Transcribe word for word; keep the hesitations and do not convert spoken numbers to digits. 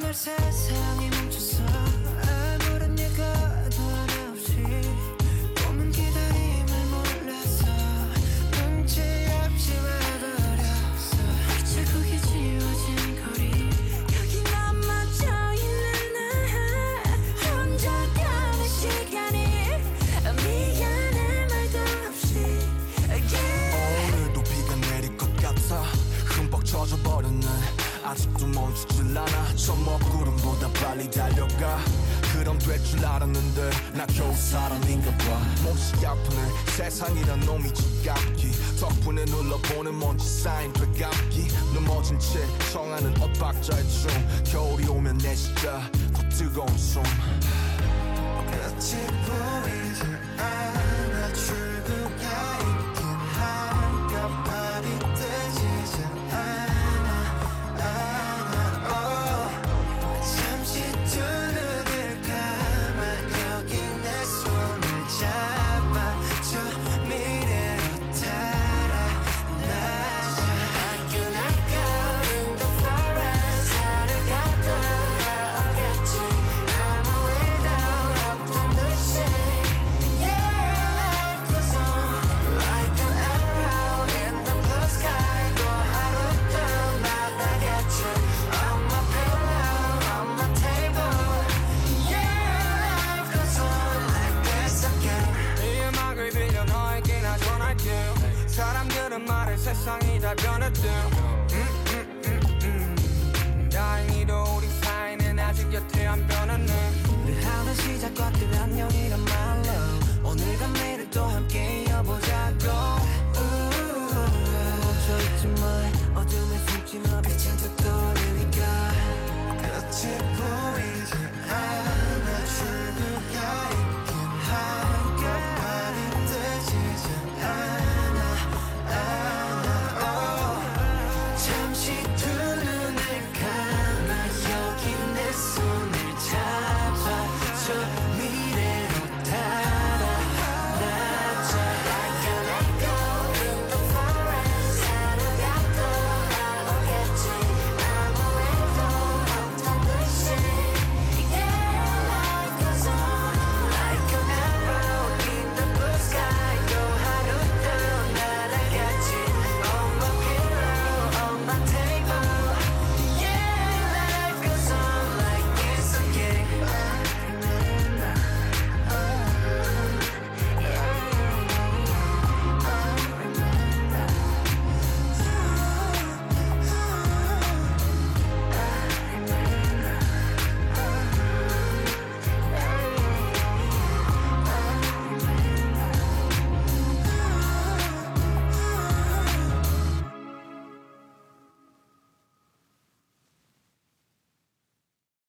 정말 세상이 멈췄어. 아무런 예고도 하나 없이 꿈은 기다림을 몰라서 눈치 없이 와버렸어. 자국이 지워진 거리 여기 넘어져 있는 나 혼자 가는 시간이 미안해 말도 없이 yeah. 오늘도 비가 내릴 것 같아. 흠뻑 젖어버렸네. 아직도 멈추질 않아. 저 먹구름보다 빨리 달려가. 그럼 될 줄 알았는데 나 겨우 사람인가 봐. 몹시 아프네 세상이란 놈이 지갑기. 덕분에 눌러보는 먼지 쌓인 되감기. 넘어진 채 청하는 엇박자의 춤. 겨울이 오면 내 시자 더 뜨거운 숨. 끝이 보이지 않아. 출구가 있긴 한꺼번에 뜨지지 않아. 잠시 두 눈을 감아 여기 내 손을 잡아줘. 미래로 달아나자. I cannot go in the forest. 하늘 갔다 오겠지. I'm a widow 없던 듯이 yeah. Life goes on like an arrow in the blue sky. 또 하루 또 만나겠지. On my pillow, on my table yeah. Life goes on like this again. 이 음악을 빌려 너에게 나 전할게. 사람들은 말해 세상이 다 변했대. 음, 음, 음, 음. 다행히도 우리 사이는 아직 여태 안 변했네. 우리 하던 시작과 끝 안녕이란